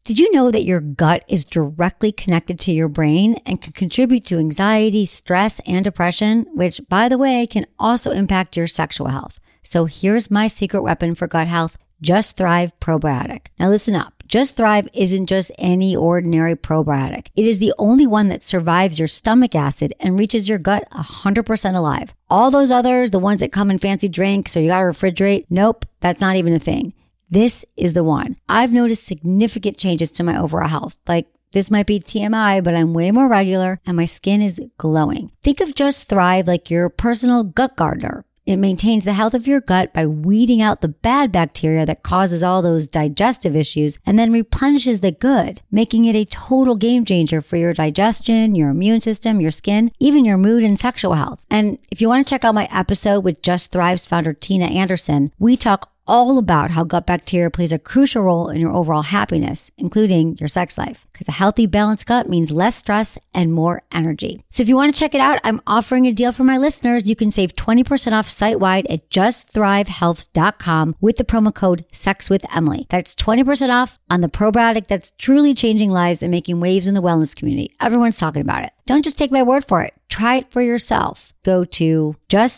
Did you know that your gut is directly connected to your brain and can contribute to anxiety, stress, and depression, which, by the way, can also impact your sexual health? So here's my secret weapon for gut health, Just Thrive Probiotic. Now listen up. Just Thrive isn't just any ordinary probiotic. It is the only one that survives your stomach acid and reaches your gut 100% alive. All those others, the ones that come in fancy drinks or you gotta refrigerate, nope, that's not even a thing. This is the one. I've noticed significant changes to my overall health. Like, this might be TMI, but I'm way more regular and my skin is glowing. Think of Just Thrive like your personal gut gardener. It maintains the health of your gut by weeding out the bad bacteria that causes all those digestive issues and then replenishes the good, making it a total game changer for your digestion, your immune system, your skin, even your mood and sexual health. And if you want to check out my episode with Just Thrive's founder, Tina Anderson, we talk all about how gut bacteria plays a crucial role in your overall happiness, including your sex life. Because a healthy, balanced gut means less stress and more energy. So if you want to check it out, I'm offering a deal for my listeners. You can save 20% off site-wide at justthrivehealth.com with the promo code SEXWithEmily. That's 20% off on the probiotic that's truly changing lives and making waves in the wellness community. Everyone's talking about it. Don't just take my word for it. Try it for yourself. Go to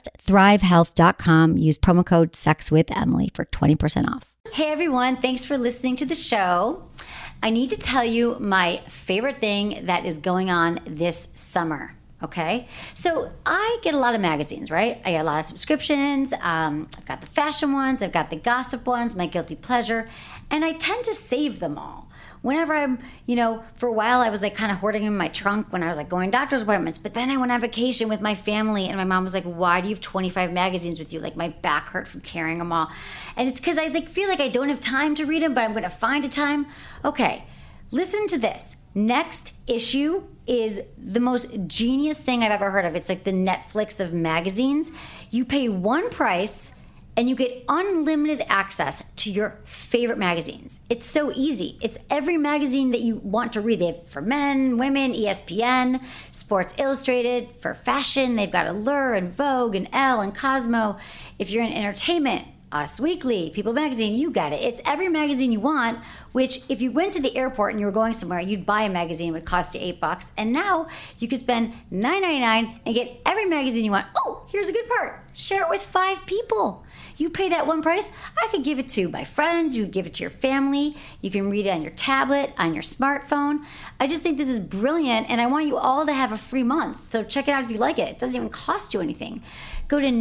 justthrivehealth.com. Use promo code SEXWithEmily for 20% off. Hey everyone, thanks for listening to the show. I need to tell you my favorite thing that is going on this summer. Okay, so I get a lot of magazines, right? I get a lot of subscriptions. I've got the fashion ones, I've got the gossip ones, my guilty pleasure, and I tend to save them all. Whenever I'm, for a while I was like kind of hoarding them in my trunk when I was like going to doctor's appointments, but then I went on vacation with my family and my mom was like, why do you have 25 magazines with you? Like my back hurt from carrying them all. And it's because I feel like I don't have time to read them, but I'm going to find a time. Okay, listen to this. Next issue is the most genius thing I've ever heard of. It's like the Netflix of magazines. You pay one price and you get unlimited access to your favorite magazines. It's so easy. It's every magazine that you want to read. They have for men, women, ESPN, Sports Illustrated. For fashion, they've got Allure and Vogue and Elle and Cosmo. If you're in entertainment, Us Weekly, People Magazine, you got it. It's every magazine you want, which if you went to the airport and you were going somewhere, you'd buy a magazine, it would cost you $8. And now you could spend $9.99 and get every magazine you want. Oh, here's a good part. Share it with 5 people. You pay that one price, I could give it to my friends, you could give it to your family, you can read it on your tablet, on your smartphone. I just think this is brilliant, and I want you all to have a free month. So check it out if you like it. It doesn't even cost you anything. Go to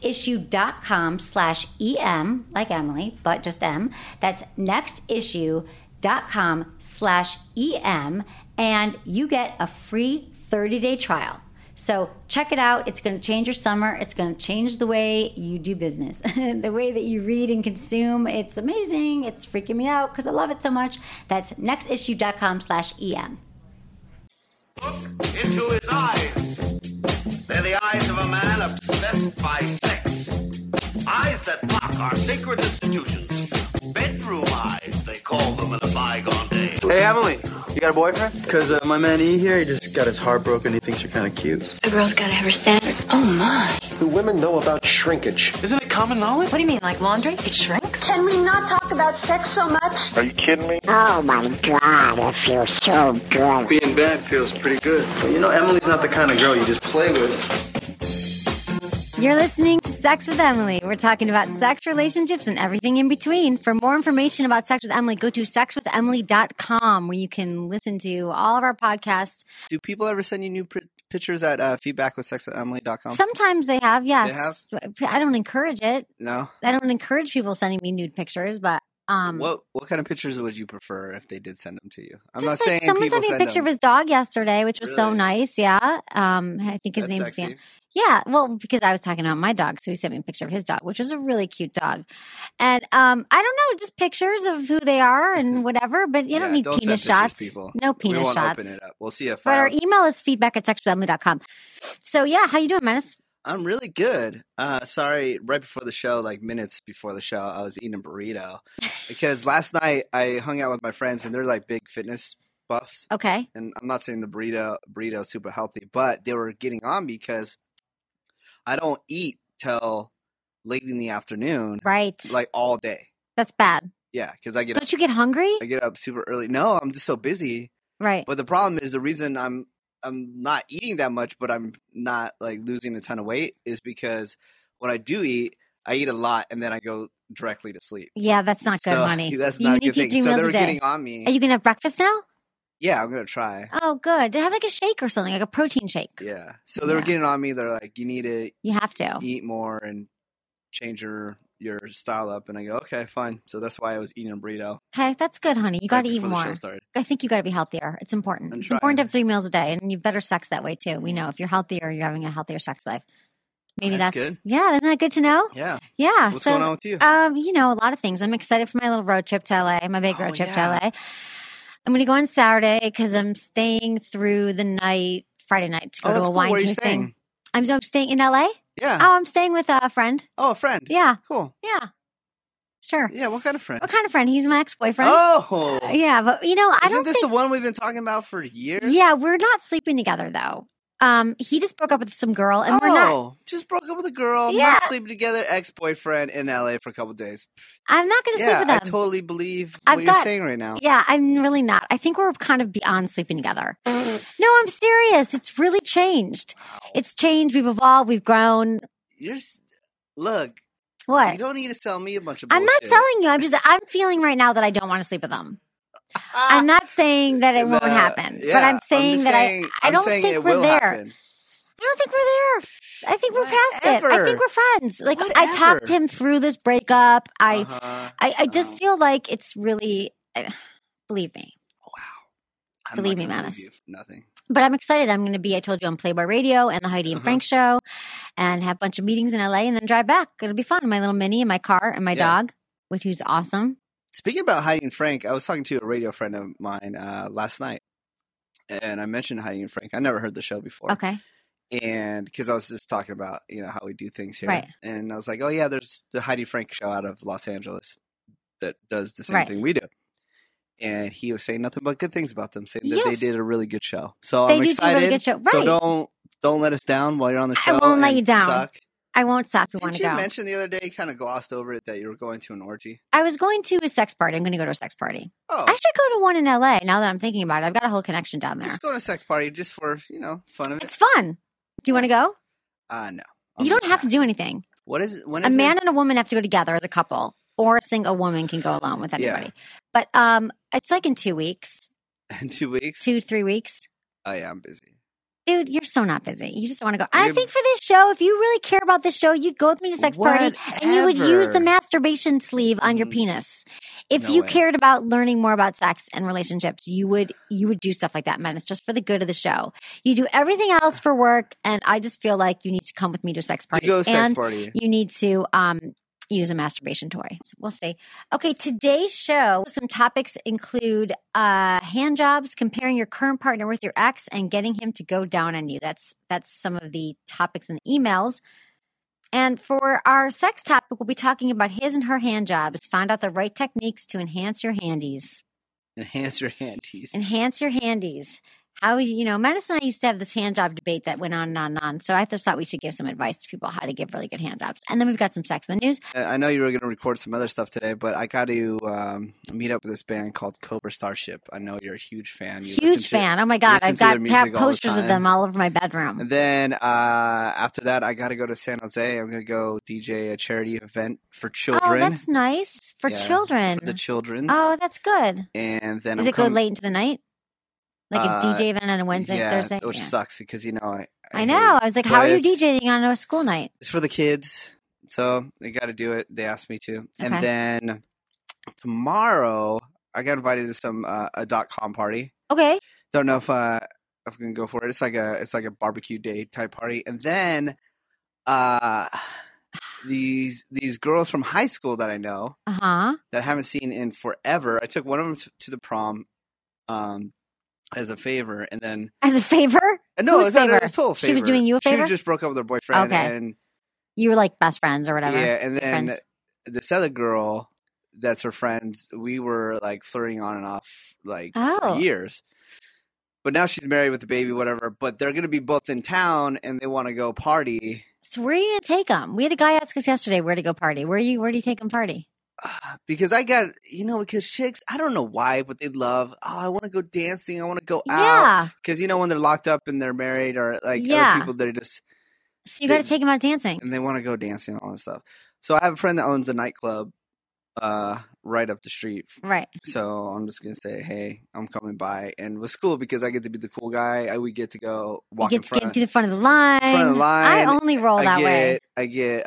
nextissue.com/EM, like Emily, but just M. That's nextissue.com/EM, and you get a free 30-day trial. So check it out. It's going to change your summer. It's going to change the way you do business, the way that you read and consume. It's amazing. It's freaking me out because I love it so much. That's nextissue.com/EM. Look into his eyes. They're the eyes of a man obsessed by sex. Eyes that mock our sacred institutions. Bedroom eyes, they call them in a bygone day. Hey, Emily, you got a boyfriend? Because my man E here, he just got his heart broken. He thinks you're kind of cute. A girl's got to have her standards. Oh, my. Do women know about shrinkage? Isn't it common knowledge? What do you mean, like laundry? It shrinks? Can we not talk about sex so much? Are you kidding me? Oh my God, it feels so good. Being bad feels pretty good. Well, Emily's not the kind of girl you just play with. You're listening to Sex with Emily. We're talking about sex, relationships, and everything in between. For more information about Sex with Emily, go to sexwithemily.com where you can listen to all of our podcasts. Do people ever send you new pictures at feedback@sexwithemily.com? Sometimes they have, yes. They have? I don't encourage it. No? I don't encourage people sending me nude pictures, but... What kind of pictures would you prefer if they did send them to you? I'm just not saying someone people sent me a picture of his dog yesterday, which was so nice. Yeah, I think his name's Dan. Yeah, well, because I was talking about my dog, so he sent me a picture of his dog, which was a really cute dog. And I don't know, just pictures of who they are and whatever. But you don't need penis shots. No penis shots. Open it up. We'll see if. But our email is feedback@sexwithemily.com. So yeah, how you doing, Menace? I'm really good. Sorry, right before the show, like minutes before the show, I was eating a burrito because last night I hung out with my friends and they're like big fitness buffs. Okay. And I'm not saying the burrito is super healthy, but they were getting on because I don't eat till late in the afternoon. Right. Like all day. That's bad. Yeah, because I Don't you get hungry? I get up super early. No, I'm just so busy. Right. But the problem is the reason I'm not eating that much, but I'm not like losing a ton of weight is because when I do eat, I eat a lot and then I go directly to sleep. Yeah, that's not good, So honey. that's You not a need good to eat thing. 3 So meals they a were day. getting on me. Are you gonna have breakfast now? Yeah, I'm gonna try. Oh, good. Have like a shake or something, like a protein shake. Yeah. So they were Yeah. getting on me. They're like, you need to You have to. eat more and change your style up. And I go, okay, fine. So that's why I was eating a burrito. Okay, that's good, honey. You got right to eat before the more. show started. I think you got to be healthier. It's important. I'm It's important to trying. have 3 meals a day, and you better sex that way too. We know if you're healthier, you're having a healthier sex life. Maybe That's that's good. Yeah, isn't that good to know? Yeah. Yeah. What's so, going on with you? A lot of things. I'm excited for my little road trip to LA. My big road trip yeah. to LA. I'm going to go on Saturday because I'm staying through the night, Friday night, to go to that's a cool. wine Where are you tasting. staying? I'm staying in LA. Yeah. Oh, I'm staying with a friend. Oh, a friend. Yeah. Cool. Yeah. Sure. Yeah. What kind of friend? What kind of friend? He's my ex-boyfriend. Oh. Yeah, but I Isn't don't this think. the one we've been talking about for years? Yeah, we're not sleeping together though. He just broke up with some girl, and we're not. Just broke up with a girl. Yeah. Not sleeping together. Ex-boyfriend in LA for a couple days. I'm not going to sleep Yeah, with them. I totally believe I've what you're got- saying right now. Yeah, I'm really not. I think we're kind of beyond sleeping together. No, I'm serious. It's really changed. It's changed. We've evolved. We've grown. Look, What? you don't need to sell me a bunch of I'm bullshit. not selling you. I'm feeling right now that I don't want to sleep with them. I'm not saying that it won't happen, but I'm saying that I don't think it we're will there. happen. I don't think we're there. I think we're past it. I Whatever. think we're friends. Like I Whatever. talked him through this breakup. Uh-huh. I just feel like it's really, believe me. I'm Believe not me, gonna Manus. you for nothing. But I'm excited. I'm going to be, I told you, on Playboy Radio and the Heidi and Frank show and have a bunch of meetings in LA and then drive back. It'll be fun. My little mini and my car and my dog, which is awesome. Speaking about Heidi and Frank, I was talking to a radio friend of mine last night, and I mentioned Heidi and Frank. I never heard the show before. Okay. And because I was just talking about, how we do things here. Right. And I was like, oh, yeah, there's the Heidi Frank show out of Los Angeles that does the same Right. thing we do. And he was saying nothing but good things about them, saying that Yes. they did a really good show. So They I'm do do a excited. really good show. So Right. don't let us down while you're on the show. won't let and you down. Suck. I won't stop if you want Didn't to you go. mention the other day, you kind of glossed over it, that you were going to an orgy? I was going to a sex party. I'm going to go to a sex party. Oh, I should go to one in LA now that I'm thinking about it. I've got a whole connection down there. just go to a sex party just for, fun of it. It's fun. Do you want to go? No. You don't have to do anything. What is it? When A is man it? and a woman have to go together as a couple, or a single woman can go alone with anybody. Yeah. But it's like in 2 weeks, In 2 weeks? 2-3 weeks. Oh, yeah, I'm busy. Dude, you're so not busy. You just want to go. I think for this show, if you really care about this show, you'd go with me to sex party and you would use the Whatever. masturbation sleeve on your penis. If No you way. cared about learning more about sex and relationships, you would do stuff like that, man. It's just for the good of the show. You do everything else for work, and I just feel like you need to come with me to a sex party. To go sex and party. you need to use a masturbation toy. So we'll see. Okay, today's show, some topics include hand jobs, comparing your current partner with your ex, and getting him to go down on you. That's some of the topics in the emails. And for our sex topic, we'll be talking about his and her hand jobs. Find out the right techniques to enhance your handies. Enhance your handies. Enhance your handies. How, Menace and I used to have this hand job debate that went on and on and on. So I just thought we should give some advice to people how to give really good hand jobs. And then we've got some sex in the news. I know you were going to record some other stuff today, but I got to meet up with this band called Cobra Starship. I know you're a huge fan. You listen Huge to- fan. Oh my God. listen I've to their got music all the posters of time. them all over my bedroom. And then after that, I got to go to San Jose. I'm going to go DJ a charity event for children. Oh, that's nice. For Yeah, children. For the children. Oh, that's good. And then Is it go late into the night? Like a DJ event on a Wednesday, Thursday? which Yeah. sucks because, I know. I was like, but how are you it's- DJing on a school night? It's for the kids, so they got to do it. They asked me to. And Okay. then tomorrow, I got invited to some a .com party. Okay. Don't know if I can go for it. It's like a barbecue day type party. And then these girls from high school that I know Uh-huh. that I haven't seen in forever. I took one of them to the prom as a favor, and then As a favor? no, Whose it's not- favor? it's a total favor. She was doing you a favor? She just broke up with her boyfriend, Okay. and You were like best friends or whatever. yeah, and then Friends. this other girl that's her friends, we were like flirting on and off like Oh. for years. But now she's married with a baby, whatever. But they're going to be both in town, and they want to go party. So where are you going to take them? We had a guy ask us yesterday where to go party. Where do you take them party? because I got, because chicks, I don't know why, but they love, I want to go dancing. I want to go Yeah. out. Because, when they're locked up and they're married or like Yeah. other people, they're just, So you got to take them out dancing. and they want to go dancing and all that stuff. So I have a friend that owns a nightclub right up the street. Right. So I'm just going to say, hey, I'm coming by. And it was cool because I get to be the cool guy. We get to go walk You in get to front. get to the front of the line. I only roll that way. I get,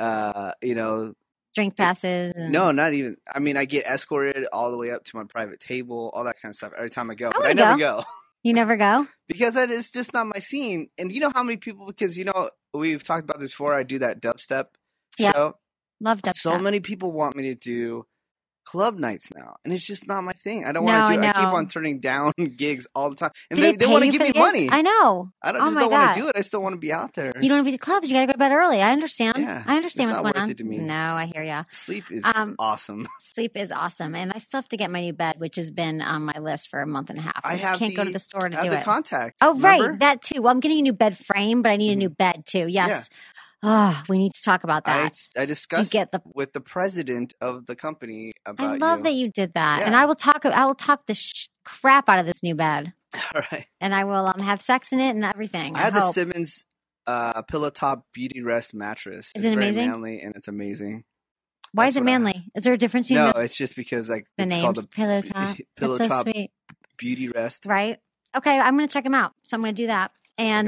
Drink passes. And... No, not even. I mean, I get escorted all the way up to my private table, all that kind of stuff every time I go. But I never go. You never go? Because that is just not my scene. And you know how many people, because, we've talked about this before, I do that dubstep show. Love dubstep. So many people want me to do club nights now. And it's just not my thing. I don't want to do it. I keep on turning down gigs all the time. And they want to give me money. I know. I don't want to do it. I still want to be out there. You don't want to be at the clubs. You got to go to bed early. I understand. Yeah, I understand what's going on. To me. No, I hear ya. Sleep is awesome. Sleep is awesome. And I still have to get my new bed, which has been on my list for a month and a half. I just can't go to the store to do it. I have the contact. Oh, remember? Right. That too. Well, I'm getting a new bed frame, but I need a new bed too. Yes. Yeah. Oh, we need to talk about that. I discussed with the president of the company about I love that you did that. Yeah. And I will talk the crap out of this new bed. All right. And I will have sex in it and everything. I had the Simmons pillow top beauty rest mattress. Is it amazing? Very manly and it's amazing. Why is it manly? Is there a difference? No, it's just because the it's name's called the pillow top. pillow so top sweet. beauty rest. Right. Okay, I'm going to check them out. So I'm going to do that. And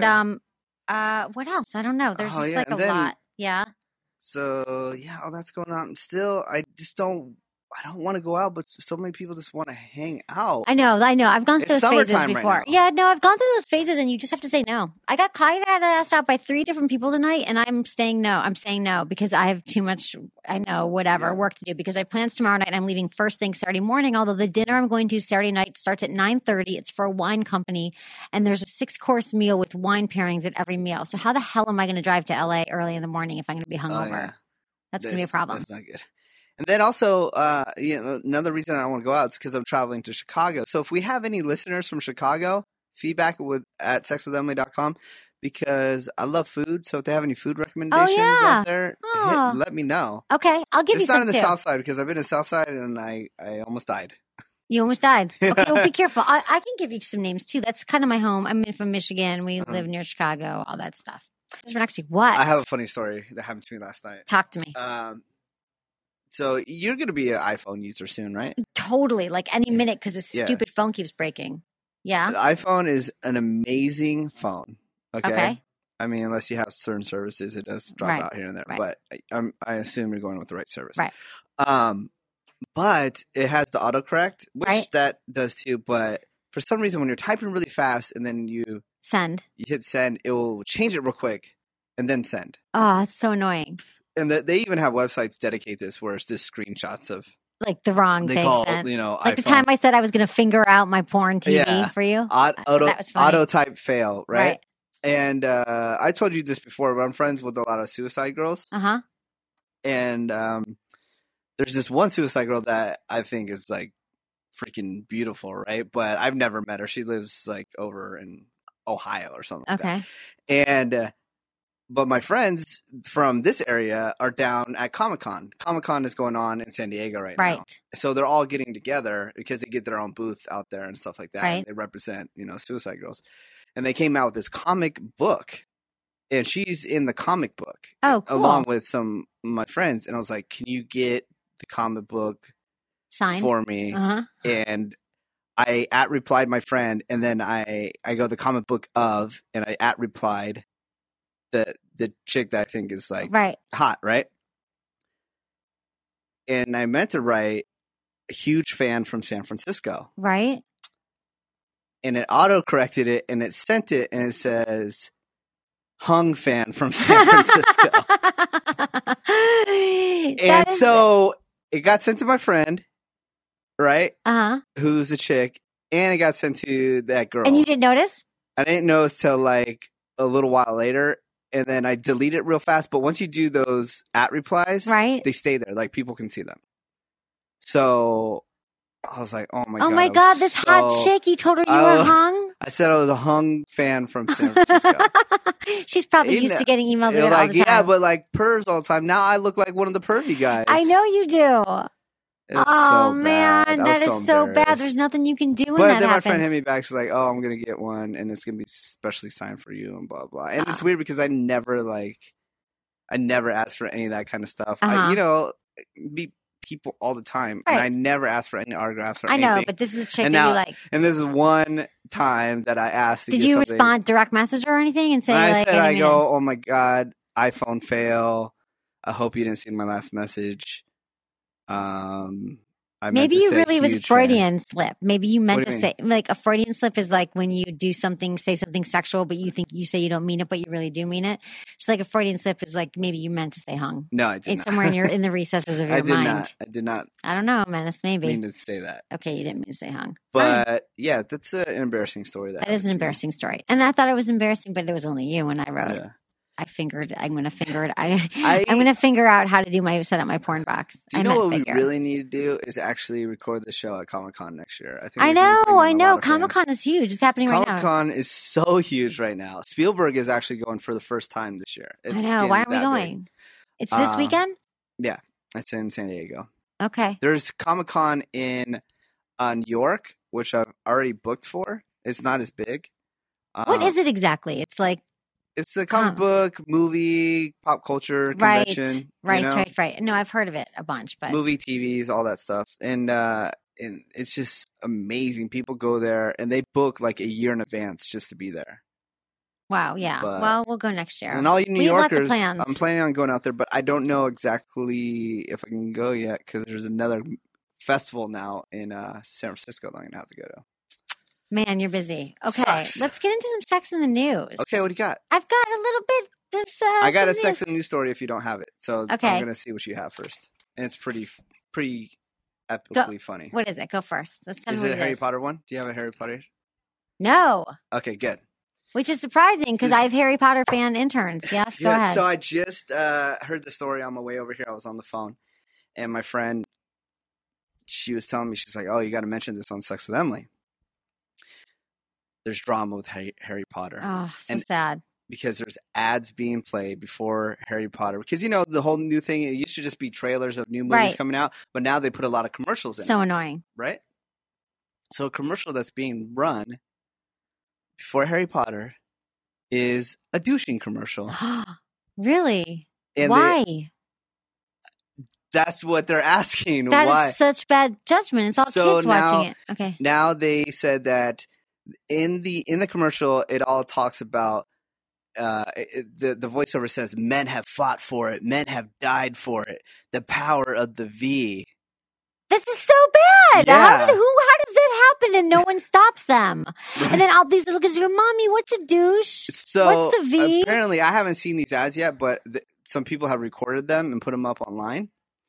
what else? I don't know. There's just a lot. Yeah. So all that's going on. Still, I don't want to go out, but so many people just want to hang out. I know. I've gone through those phases before. Right yeah, no, I've gone through those phases, and you just have to say no. I got asked out by 3 different people tonight, and I'm saying no. I'm saying no because I have too much, work to do because I have plans tomorrow night, and I'm leaving first thing Saturday morning, although the dinner I'm going to Saturday night starts at 9:30. It's for a wine company, and there's a 6-course meal with wine pairings at every meal. So how the hell am I going to drive to LA early in the morning if I'm going to be hungover? Yeah. That's going to be a problem. That's not good. And then also, another reason I don't want to go out is because I'm traveling to Chicago. So if we have any listeners from Chicago, feedback at sexwithemily.com because I love food. So if they have any food recommendations out there, let me know. Okay, I'll give you some too. It's not in the South Side because I've been in the South Side and I almost died. You almost died. Okay, well, be careful. I can give you some names too. That's kind of my home. I'm from Michigan. We live near Chicago, all that stuff. What? I have a funny story that happened to me last night. Talk to me. So you're going to be an iPhone user soon, right? Totally. Like any minute because this stupid phone keeps breaking. Yeah. The iPhone is an amazing phone. Okay. I mean, unless you have certain services, it does drop out here and there. Right. But I assume you're going with the right service. Right. But it has the autocorrect, which that does too. But for some reason, when you're typing really fast and then you hit send, it will change it real quick and then send. Oh, it's so annoying. And they even have websites dedicate this where it's just screenshots of like the wrong thing sent. Like iPhone. The time I said I was going to finger out my porn TV for you. That was funny. Auto type fail, right? And I told you this before, but I'm friends with a lot of suicide girls. Uh-huh. And there's this one suicide girl that I think is like freaking beautiful, right? But I've never met her. She lives like over in Ohio or something like that. And but my friends from this area are down at Comic-Con. Comic-Con is going on in San Diego right now. So they're all getting together because they get their own booth out there and stuff like that. And they represent, suicide girls. And they came out with this comic book. And she's in the comic book. Oh, cool. Along with some of my friends. And I was like, can you get the comic book signed for me? Uh-huh. And I @replied my friend. And then I go the comic book of, and I @replied the chick that I think is like hot, right? And I meant to write a huge fan from San Francisco. Right. And it auto-corrected it and it sent it and it says hung fan from San Francisco. And so it got sent to my friend, right? Uh-huh. Who's a chick. And it got sent to that girl. And you didn't notice? I didn't notice till like a little while later. And then I delete it real fast. But once you do those @replies, they stay there. Like people can see them. So I was like, oh my God. Oh my God, this hot chick, you told her you were hung? I said I was a hung fan from San Francisco. She's probably used to getting emails all the time. Yeah, but like pervs all the time. Now I look like one of the pervy guys. I know you do. It was Oh so man, bad. I that was is so bad. embarrassed. There's nothing you can do when But that then happens. my friend hit me back. She's like, "Oh, I'm gonna get one, and it's gonna be specially signed for you, and blah blah." And it's weird because I never asked for any of that kind of stuff. I meet people all the time, and I never asked for any autographs or anything. I know, but this is a chick and that you like. And this is one time that I asked. Did you respond direct message or anything and say like? I go, "Oh my god, iPhone fail. I hope you didn't see my last message." Maybe you really was a Freudian slip. Maybe you meant to mean? say like a Freudian slip is like when you do something, say something sexual, but you think you say you don't mean it, but you really do mean it. So like a Freudian slip is like maybe you meant to say hung. No, I did It's not. somewhere in the recesses of your mind. I did not. I don't know, Menace. Maybe mean to say that. Okay, you didn't mean to say hung. But yeah, that's an embarrassing story. That is an embarrassing story, and I thought it was embarrassing, but it was only you when I wrote. Yeah. I'm going to finger it. I'm going to figure out how to set up my porn box. Do you know what we really need to do is actually record the show at Comic-Con next year. I know. Comic-Con is huge. It's happening right now. Comic-Con is so huge right now. Spielberg is actually going for the first time this year. I know. Why aren't we going? Big. It's this weekend? Yeah. It's in San Diego. Okay. There's Comic-Con in New York, which I've already booked for. It's not as big. What is it exactly? It's like it's a comic book, movie, pop culture convention. Right. No, I've heard of it a bunch, but movie, TVs, all that stuff, and it's just amazing. People go there and they book like a year in advance just to be there. Wow, yeah. Well, we'll go next year. And all you New Yorkers, lots of plans. I'm planning on going out there, but I don't know exactly if I can go yet because there's another festival now in San Francisco that I'm gonna have to go to. Man, you're busy. Okay, Sucks. let's get into some sex in the news. Okay, what do you got? I've got a little bit of I got a sex in the news story if you don't have it. So okay. I'm going to see what you have first. And it's pretty epically funny. What is it? Go first. Let's tell me is what it a Harry Potter one? Do you have a Harry Potter? No. Okay, good. Which is surprising because I have Harry Potter fan interns. Yes, go ahead. So I just heard the story on my way over here. I was on the phone. And my friend, she was telling me, she's like, oh, you got to mention this on Sex with Emily. There's drama with Harry Potter. Oh, so sad. Because there's ads being played before Harry Potter. Because, the whole new thing, it used to just be trailers of new movies coming out. But now they put a lot of commercials in. So annoying. Right? So a commercial that's being run before Harry Potter is a douching commercial. Really? And why? That's what they're asking. That Why? is such bad judgment. It's all kids watching it. Okay. Now they said that in the commercial, it all talks about the voiceover says men have fought for it, men have died for it, the power of the V. This is so bad. Yeah. How does that happen and no one stops them? And then all these little kids go, "Mommy, what's a douche? So what's the V?" Apparently, I haven't seen these ads yet, but some people have recorded them and put them up online.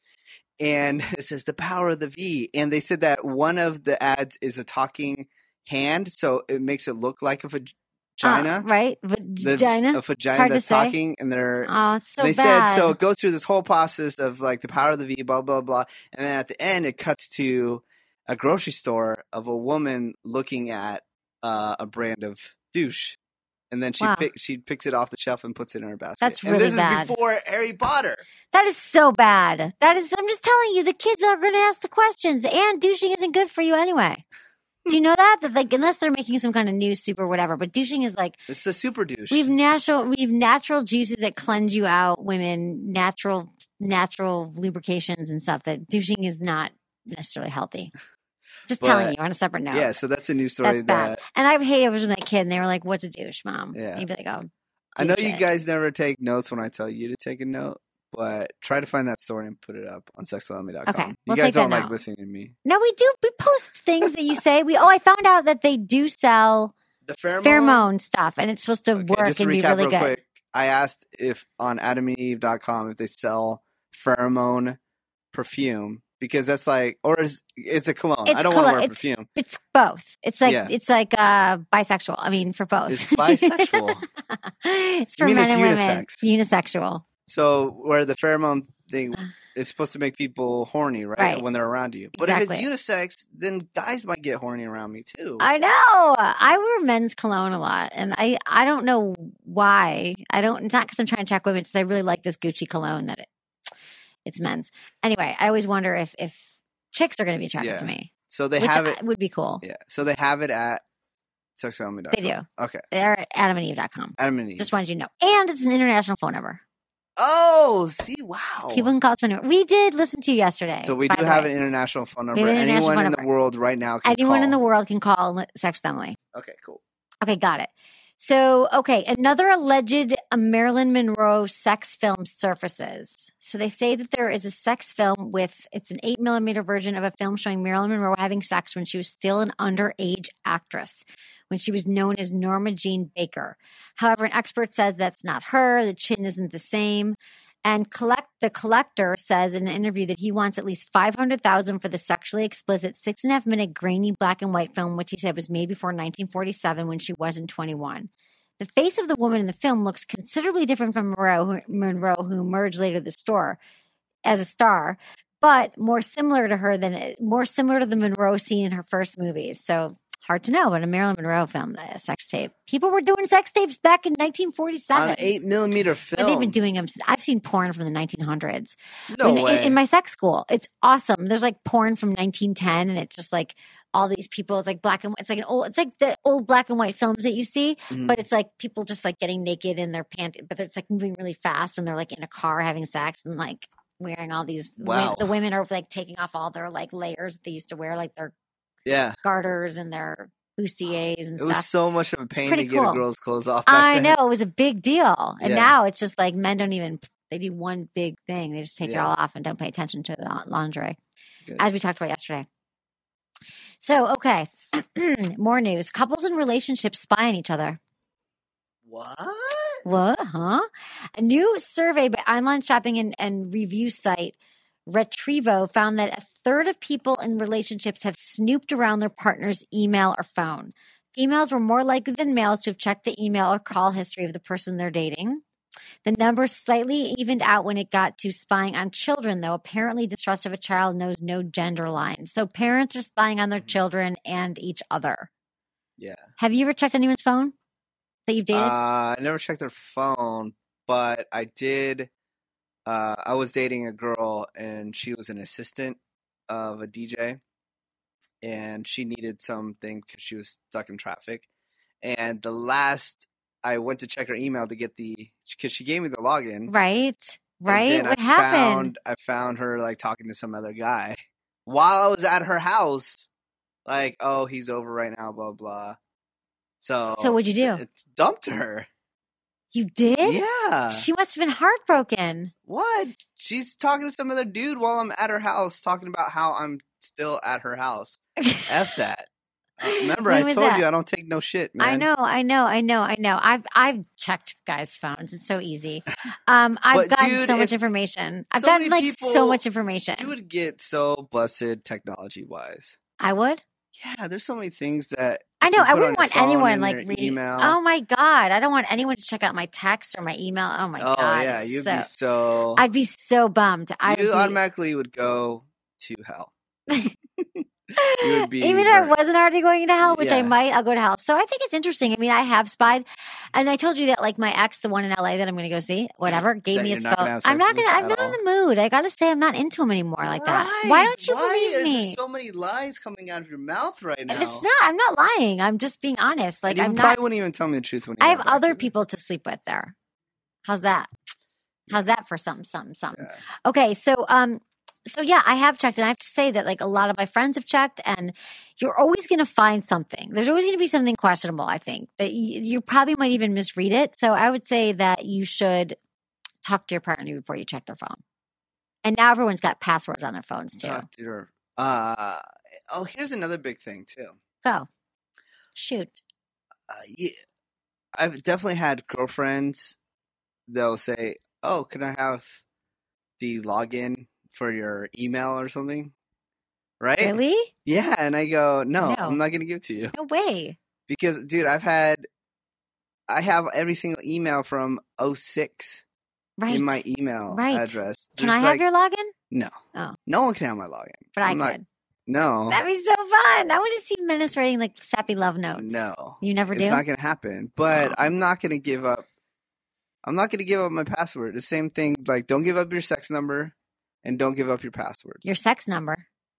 And it says the power of the V. And they said that one of the ads is a talking hand, so it makes it look like a vagina. Right? Vagina? A vagina that's talking. And they said, so it goes through this whole process of like the power of the V, blah, blah, blah. And then at the end, it cuts to a grocery store of a woman looking at a brand of douche. And then she picks it off the shelf and puts it in her basket. That's really bad. And this is before Harry Potter. That is so bad. I'm just telling you, the kids are going to ask the questions, and douching isn't good for you anyway. Do you know that? That like, unless they're making some kind of new soup or whatever, but douching is like it's a super douche. We have natural juices that cleanse you out, women, natural lubrications and stuff. That douching is not necessarily healthy. Just telling you on a separate note. Yeah, so that's a news story. That's bad. And I would hate it was my kid, and they were like, "What's a douche, Mom?" Yeah. You'd be like, "Oh." I know you guys never take notes when I tell you to take a note, but try to find that story and put it up on sexwithemily.com. Okay, you guys don't like listening to me. No, we do. We post things that you say. I found out that they do sell the pheromone stuff, and it's supposed to work just to and be really good. Quick, I asked if on AdamandEve.com if they sell pheromone perfume. Because that's like, or it's a cologne. I don't want to wear perfume. It's both. It's like bisexual. I mean, for both. It's bisexual. It's for men and women. Unisex. Unisexual. So where the pheromone thing is supposed to make people horny, right? When they're around you. But if it's unisex, then guys might get horny around me too. I know. I wear men's cologne a lot, and I don't know why. It's not because I'm trying to check women. It's because I really like this Gucci cologne that it's men's. Anyway, I always wonder if chicks are going to be attracted to me. So they which have it. Would be cool. Yeah. So they have it at sexualelement.com. They do. Okay. They're at adamandeve.com. Adam and Eve. Just wanted you to know. And it's an international phone number. Oh, see, wow. People can call us whenever. We did listen to you yesterday. So we do have an international phone number. Anyone in the world right now can Anyone call. in the world can call Sex with Emily. Okay, cool. Okay, got it. So, okay, another alleged Marilyn Monroe sex film surfaces. So they say that there is a sex film it's an 8mm version of a film showing Marilyn Monroe having sex when she was still an underage actress, when she was known as Norma Jean Baker. However, an expert says that's not her. The chin isn't the same. And the collector says in an interview that he wants at least $500,000 for the sexually explicit 6.5-minute grainy black and white film, which he said was made before 1947 when she wasn't 21. The face of the woman in the film looks considerably different from Monroe, who emerged later this store as a star, but more similar to the Monroe seen in her first movies. So hard to know, but a Marilyn Monroe film, a sex tape. People were doing sex tapes back in 1947. On an 8mm film. But they've been doing them. I've seen porn from the 1900s. No way. In my sex school. It's awesome. There's like porn from 1910, and it's just like all these people. It's like black and white. It's like the old black and white films that you see, but it's like people just like getting naked in their pants, but it's like moving really fast, and they're like in a car having sex and like wearing all these. Wow. The women are like taking off all their like layers that they used to wear, like their garters and their bustiers and stuff. It was so much of a pain to get a girl's clothes off. I know, it was a big deal. And now it's just like men don't even, they do one big thing. They just take it all off and don't pay attention to the lingerie, as we talked about yesterday. So, okay, more news. Couples in relationships spy on each other. What? Huh? A new survey by online shopping and review site Retrivo found that 1/3 of people in relationships have snooped around their partner's email or phone. Females were more likely than males to have checked the email or call history of the person they're dating. The number slightly evened out when it got to spying on children, though. Apparently, distrust of a child knows no gender line. So parents are spying on their children and each other. Yeah. Have you ever checked anyone's phone that you've dated? I never checked their phone, but I did. I was dating a girl, and she was an assistant of a DJ, and she needed something because she was stuck in traffic. And I went to check her email to get because she gave me the login. Right. What happened? I found her like talking to some other guy while I was at her house. Like, oh, he's over right now, blah, blah. So what'd you do? Dumped her. You did? Yeah. She must have been heartbroken. What? She's talking to some other dude while I'm at her house, talking about how I'm still at her house. F that. Remember, I told you I don't take no shit, man. I know. I've checked guys' phones. It's so easy. I've gotten so much information. I've gotten like so much information. You would get so busted technology-wise. I would? Yeah, there's so many things that I know. I wouldn't want anyone like reading. Email. Oh my God. I don't want anyone to check out my text or my email. Oh my God. Oh yeah, you'd be so. I'd be so bummed. You automatically would go to hell. You would be even if I wasn't already going to hell, which I might, I'll go to hell. So I think it's interesting. I mean, I have spied, and I told you that like my ex, the one in LA that I'm going to go see, whatever, gave me his phone. I'm not in the mood. I got to say, I'm not into him anymore like that. Why don't you believe me? There's so many lies coming out of your mouth right now. It's not. I'm not lying. I'm just being honest. Like I'm not. Probably wouldn't even tell me the truth when you I have other people to sleep with there. How's that? How's that for something? Yeah. Okay, So yeah, I have checked, and I have to say that like a lot of my friends have checked, and you're always going to find something. There's always going to be something questionable, I think, that you probably might even misread it. So I would say that you should talk to your partner before you check their phone. And now everyone's got passwords on their phones too. Here's another big thing too. Go. Shoot. Yeah, I've definitely had girlfriends. They'll say, "Oh, can I have the login for your email or something?" Right? Really? Yeah. And I go, no, I'm not going to give it to you. No way. Because, dude, I have every single email from 2006 in my email address. Can I have your login? No. Oh. No one can have my login. But I could. No. That'd be so fun. I want to see Menace writing like sappy love notes. No. You never do? It's not going to happen. But I'm not going to give up. I'm not going to give up my password. The same thing, like, don't give up your sex number. And don't give up your passwords. Your sex number.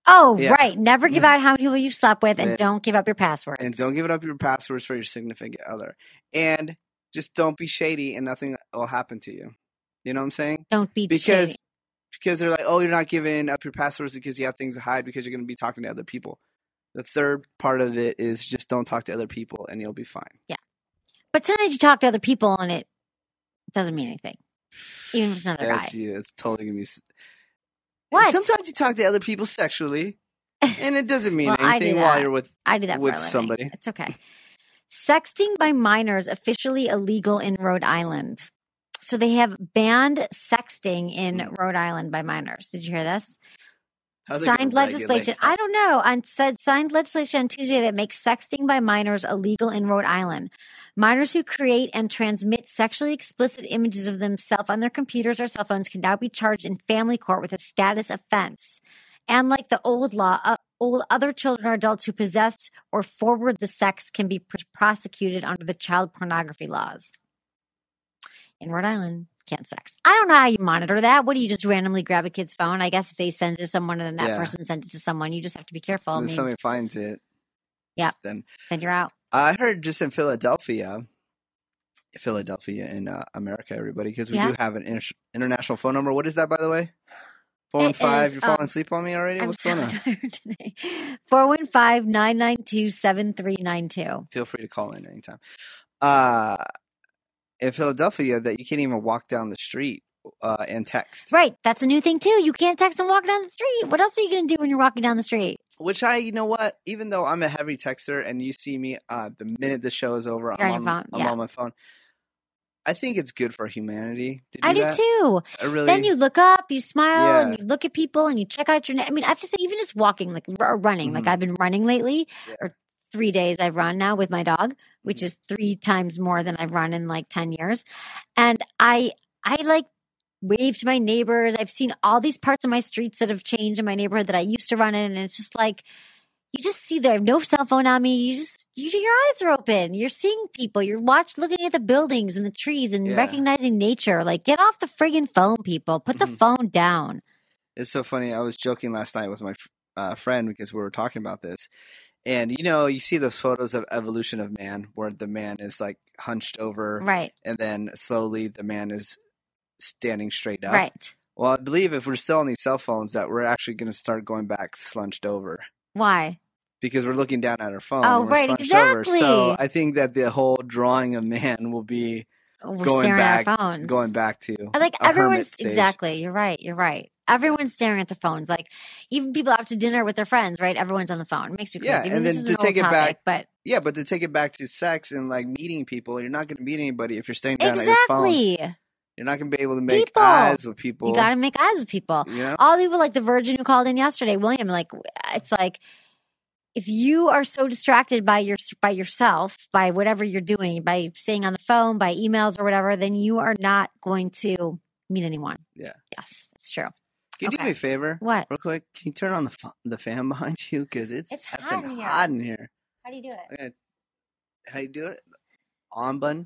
Oh, Yeah. right. Never give out how many people you slept with, and Yeah. don't give up your passwords. And don't give up your passwords for your significant other. And just don't be shady, and nothing will happen to you. You know what I'm saying? Don't be Because shady. they're like, oh, you're not giving up your passwords because you have things to hide because you're going to be talking to other people. The third part of it is just don't talk to other people, and you'll be fine. But sometimes you talk to other people, and it doesn't mean anything. Even if it's another That's guy. you. It's totally going to be. What? Sometimes you talk to other people sexually, and it doesn't mean Well, I do anything while that. you're with. I do that with for a living. somebody. It's okay. Sexting by minors officially illegal in Rhode Island. So they have banned sexting in Rhode Island by minors. Did you hear this? How are they gonna Signed regulate legislation. that? I don't know. Signed legislation on Tuesday that makes sexting by minors illegal in Rhode Island. Minors who create and transmit sexually explicit images of themselves on their computers or cell phones can now be charged in family court with a status offense. And like the old law, other children or adults who possess or forward the sex can be prosecuted under the child pornography laws. In Rhode Island, can't sex. I don't know how you monitor that. What do you just randomly grab a kid's phone? I guess if they send it to someone and then that Yeah. person sends it to someone, you just have to be careful. I When mean, somebody finds it, Yeah. Then you're out. I heard just in Philadelphia in America, everybody, because we Yeah. do have an international phone number. What is that, by the way? 415. is, You're falling asleep on me already? I'm What's so going on? tired today. 415-992-7392. Feel free to call in anytime. In Philadelphia, that you can't even walk down the street and text. Right. That's a new thing too. You can't text and walk down the street. What else are you going to do when you're walking down the street? Which you know what? Even though I'm a heavy texter and you see me the minute the show is over, You're I'm on your phone, I'm yeah. on my phone. I think it's good for humanity to do I do that. too. I really, Then you look up, you smile, Yeah. and you look at people, and you check out your. I mean, I have to say, even just walking, like or running, like Mhm. I've been running lately, Yeah. or 3 days I've run now with my dog, which Mm-hmm. is 3 times more than I've run in like 10 years, and I like wave to my neighbors. I've seen all these parts of my streets that have changed in my neighborhood that I used to run in, and it's just like. You just see there, I have no cell phone on me. Your eyes are open. You're seeing people. You're looking at the buildings and the trees and Yeah. recognizing nature. Like, get off the friggin' phone, people. Put the Mhm. phone down. It's so funny. I was joking last night with my friend because we were talking about this. And, you see those photos of evolution of man where the man is like hunched over. Right. And then slowly the man is standing straight up. Right. Well, I believe if we're still on these cell phones that we're actually going to start going back slunched over. Why? Because we're looking down at our phone. Oh, and we're right, slunched over. exactly. So I think that the whole drawing of man will be We're going staring back, at our phones. going back to Like a hermit everyone's stage. exactly. You're right. Everyone's staring at the phones. Like even people out to dinner with their friends, right? Everyone's on the phone. It makes me crazy. Yeah, I mean, and this then is to an take old it back- topic, but Yeah, but to take it back to sex and like meeting people, you're not going to meet anybody if you're staying down at your phone. exactly. You're not going to be able to make People. eyes with people. You got to make eyes with people. You know? All the people like the virgin who called in yesterday, William, like it's like if you are so distracted by yourself, by whatever you're doing, by staying on the phone, by emails or whatever, then you are not going to meet anyone. Yeah. Yes, it's true. Can you do Okay. me a favor? What? Real quick, can you turn on the fan behind you? Because it's It's effing hot in here. hot in here. How do you do it? How you do it? On button?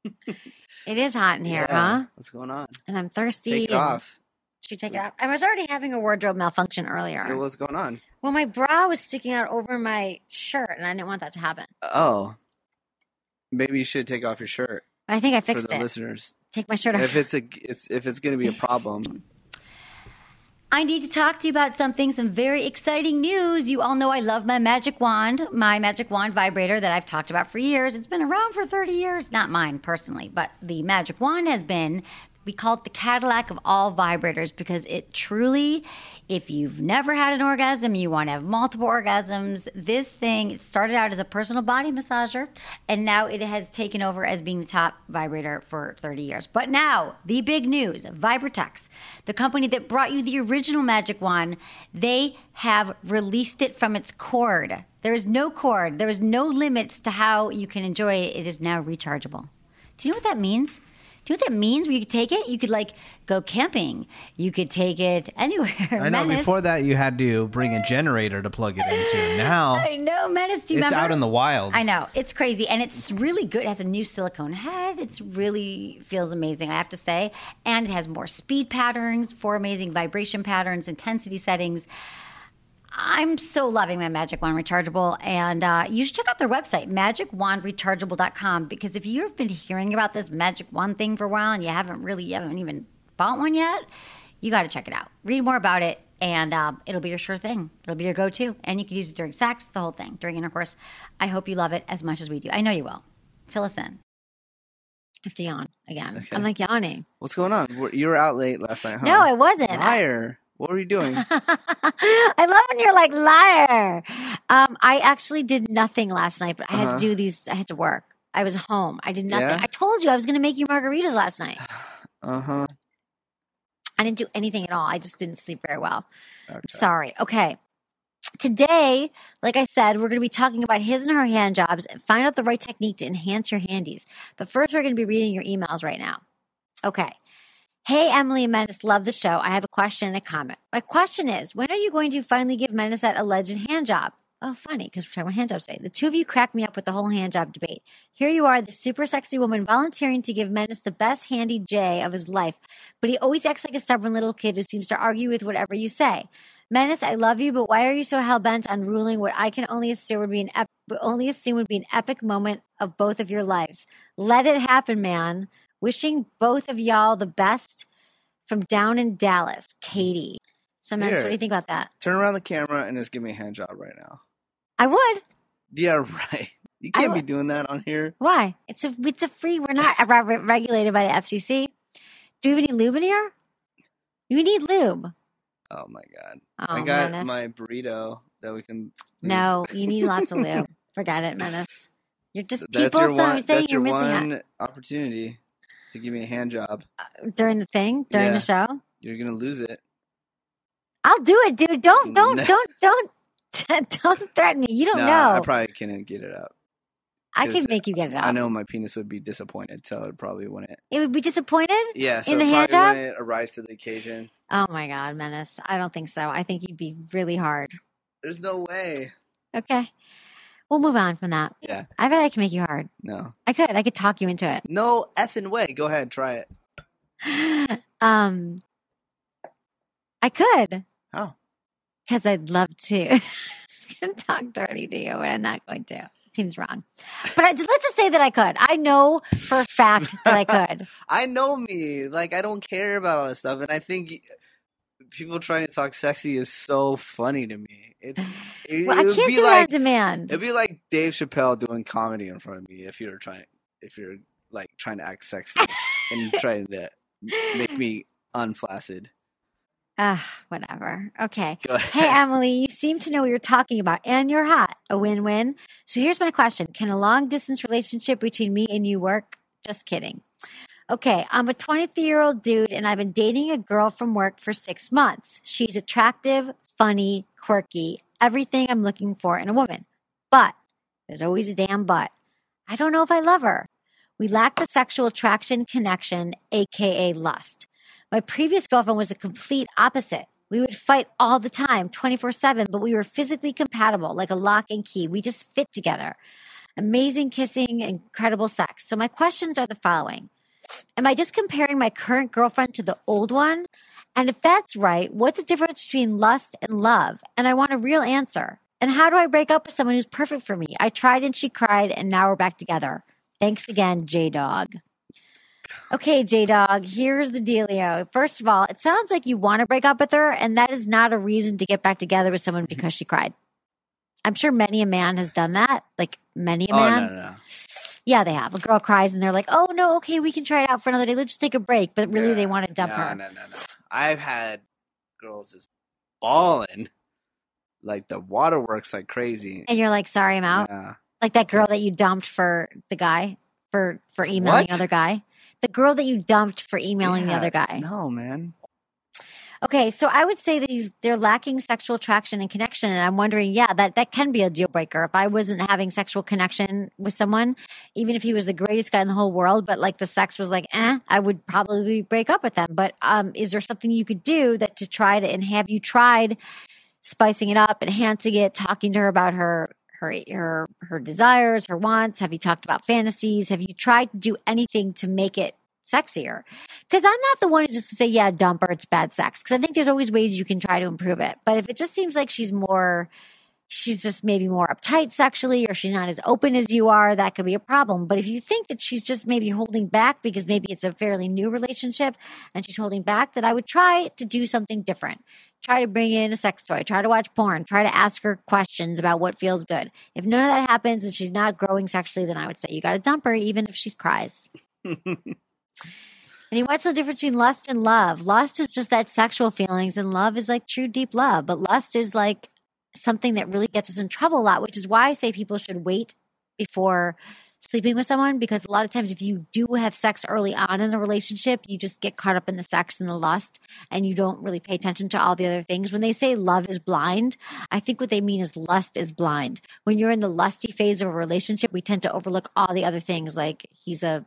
It is hot in here, Yeah. huh? What's going on? And I'm thirsty. Take it and- off. Should we take it off? I was already having a wardrobe malfunction earlier. Yeah, what's going on? Well, my bra was sticking out over my shirt, and I didn't want that to happen. Oh. Maybe you should take off your shirt I think I for fixed the it. listeners. Take my shirt off. If it's going to be a problem. I need to talk to you about some very exciting news. You all know I love my Magic Wand vibrator that I've talked about for years. It's been around for 30 years. Not mine personally, but the Magic Wand has been. We call it the Cadillac of all vibrators because it truly, if you've never had an orgasm, you want to have multiple orgasms, this thing, it started out as a personal body massager, and now it has taken over as being the top vibrator for 30 years. But now, the big news, Vibratex, the company that brought you the original Magic Wand, they have released it from its cord. There is no cord. There is no limits to how you can enjoy it. It is now rechargeable. Do you know what that means? Do you know what that means? Where you could take it? You could like go camping. You could take it anywhere. I know. Menace. Before that, you had to bring a generator to plug it into. Now I know, Menace. Do you it's remember? out in the wild. I know. It's crazy. And it's really good. It has a new silicone head. It's really feels amazing, I have to say. And it has more speed patterns, 4 amazing vibration patterns, intensity settings. I'm so loving my Magic Wand Rechargeable, and you should check out their website, magicwandrechargeable.com, because if you've been hearing about this Magic Wand thing for a while and you haven't even bought one yet, you got to check it out. Read more about it, and it'll be your sure thing. It'll be your go-to, and you can use it during sex, the whole thing, during intercourse. I hope you love it as much as we do. I know you will. Fill us in. I have to yawn again. Okay. I'm like yawning. What's going on? You were out late last night, huh? No, I wasn't. Liar. What were you doing? I love when you're like, liar. I actually did nothing last night, but I had to do these. I had to work. I was home. I did nothing. Yeah? I told you I was going to make you margaritas last night. I didn't do anything at all. I just didn't sleep very well. Okay. Sorry. Okay. Today, like I said, we're going to be talking about his and her hand jobs and find out the right technique to enhance your handies. But first, we're going to be reading your emails right now. Okay. Hey, Emily and Menace, love the show. I have a question and a comment. My question is, when are you going to finally give Menace that alleged hand job? Oh, funny, because we're talking about hand jobs today. The two of you cracked me up with the whole hand job debate. Here you are, the super sexy woman volunteering to give Menace the best handy J of his life, but he always acts like a stubborn little kid who seems to argue with whatever you say. Menace, I love you, but why are you so hell-bent on ruling what I can only assume would be an epic moment of both of your lives? Let it happen, man. Wishing both of y'all the best from down in Dallas, Katie. So, Menace, what do you think about that? Turn around the camera and just give me a hand job right now. I would. Yeah, right. You can't be doing that on here. Why? It's a free. We're not regulated by the FCC. Do you have any lube in here? You need lube. Oh my God! Oh, I got Menace. My burrito that we can. No, you need lots of lube. Forget it, Menace. You're just That's people saying that's you're your missing one out. opportunity to give me a hand job During the thing, during the show. You're gonna lose it. I'll do it, dude. Don't threaten me. You don't know. I probably can't get it up. I can make you get it up. I know my penis would be disappointed, so it probably wouldn't. It would be disappointed? Yeah, so in the it hand probably job? wouldn't arise to the occasion. Oh my God, Menace. I don't think so. I think you'd be really hard. There's no way. Okay. We'll move on from that. Yeah. I bet I can make you hard. No. I could talk you into it. No effing way. Go ahead, try it. I could. How? Because I'd love to. I'm going to talk dirty to you, but I'm not going to. It seems wrong. But let's just say that I could. I know for a fact that I could. I know me. Like, I don't care about all this stuff. And I think people trying to talk sexy is so funny to me. I can't do it on demand. It'd be like Dave Chappelle doing comedy in front of me if you're trying to act sexy and trying to make me unflaccid. Whatever. Okay. Hey, Emily, you seem to know what you're talking about, and you're hot. A win-win. So here's my question. Can a long-distance relationship between me and you work? Just kidding. Okay, I'm a 23-year-old dude, and I've been dating a girl from work for 6 months. She's attractive, funny, quirky, everything I'm looking for in a woman. But there's always a damn but. I don't know if I love her. We lack the sexual attraction connection, aka lust. My previous girlfriend was the complete opposite. We would fight all the time, 24/7, but we were physically compatible, like a lock and key. We just fit together. Amazing kissing, incredible sex. So my questions are the following. Am I just comparing my current girlfriend to the old one? And if that's right, what's the difference between lust and love? And I want a real answer. And how do I break up with someone who's perfect for me? I tried and she cried, and now we're back together. Thanks again, J-Dog. Okay, J-Dog, here's the dealio. First of all, it sounds like you want to break up with her, and that is not a reason to get back together with someone because she cried. I'm sure many a man has done that. Like, many a man. No. Yeah, they have. A girl cries, and they're like, oh, no, okay, we can try it out for another day. Let's just take a break. But really, they want to dump her. No. I've had girls just bawling. Like, the waterworks like crazy. And you're like, sorry, I'm out? Yeah. Like that girl that you dumped for the guy, for emailing the other guy? The girl that you dumped for emailing the other guy. No, man. Okay, so I would say that they're lacking sexual attraction and connection, and I'm wondering, that can be a deal breaker. If I wasn't having sexual connection with someone, even if he was the greatest guy in the whole world, but like the sex was like, I would probably break up with them. But is there something you could do and have you tried spicing it up, enhancing it, talking to her about her desires, her wants? Have you talked about fantasies? Have you tried to do anything to make it sexier. Because I'm not the one who's just going to say, yeah, dump her, it's bad sex. Because I think there's always ways you can try to improve it. But if it just seems like she's just maybe more uptight sexually, or she's not as open as you are, that could be a problem. But if you think that she's just maybe holding back because maybe it's a fairly new relationship and she's holding back, then I would try to do something different. Try to bring in a sex toy, try to watch porn, try to ask her questions about what feels good. If none of that happens and she's not growing sexually, then I would say you got to dump her even if she cries. And what's the difference between lust and love? Lust is just that sexual feelings, and love is like true deep love. But lust is like something that really gets us in trouble a lot, which is why I say people should wait before sleeping with someone, because a lot of times if you do have sex early on in a relationship, you just get caught up in the sex and the lust and you don't really pay attention to all the other things. When they say love is blind, I think what they mean is lust is blind. When you're in the lusty phase of a relationship, we tend to overlook all the other things, like he's a,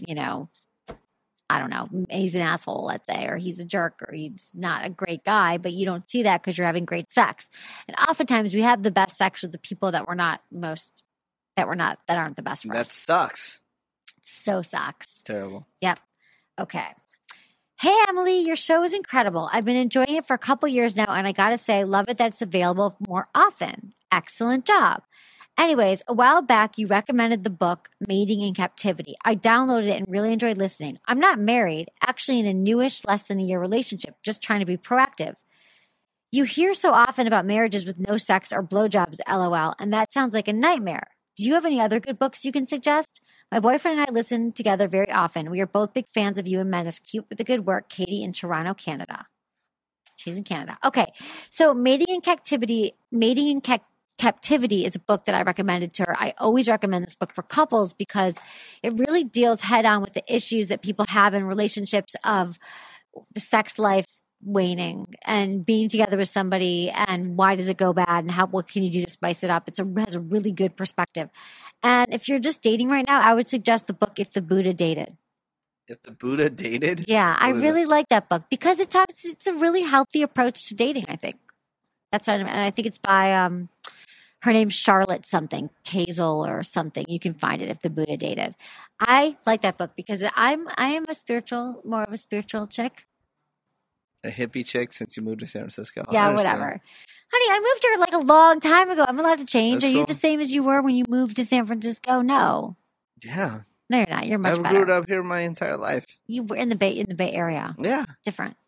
I don't know, he's an asshole, let's say, or he's a jerk, or he's not a great guy, but you don't see that because you're having great sex. And oftentimes we have the best sex with the people that aren't the best for us. That sucks. It so sucks. It's terrible. Yep. Okay. Hey, Emily, your show is incredible. I've been enjoying it for a couple years now, and I got to say, love it that it's available more often. Excellent job. Anyways, a while back, you recommended the book Mating in Captivity. I downloaded it and really enjoyed listening. I'm not married, actually in a newish, less than a year relationship, just trying to be proactive. You hear so often about marriages with no sex or blowjobs, LOL, and that sounds like a nightmare. Do you have any other good books you can suggest? My boyfriend and I listen together very often. We are both big fans of you and Menace. Keep with the good work, Katie in Toronto, Canada. She's in Canada. Okay, so Mating in Captivity is a book that I recommended to her. I always recommend this book for couples because it really deals head on with the issues that people have in relationships of the sex life waning and being together with somebody, and why does it go bad, and what can you do to spice it up. It has a really good perspective. And if you're just dating right now, I would suggest the book If the Buddha Dated. If the Buddha Dated? Yeah, I really like that book because it's a really healthy approach to dating, I think. That's what and I think it's by her name's Charlotte something, Hazel or something. You can find it, If the Buddha Dated. I like that book because I am more of a spiritual chick. A hippie chick since you moved to San Francisco. Yeah, whatever. Honey, I moved here like a long time ago. I'm allowed to change. That's Are you cool. the same as you were when you moved to San Francisco? No. Yeah. No, you're not. You're much I've better. grew up here my entire life. You were in the Bay Area. Yeah. Different.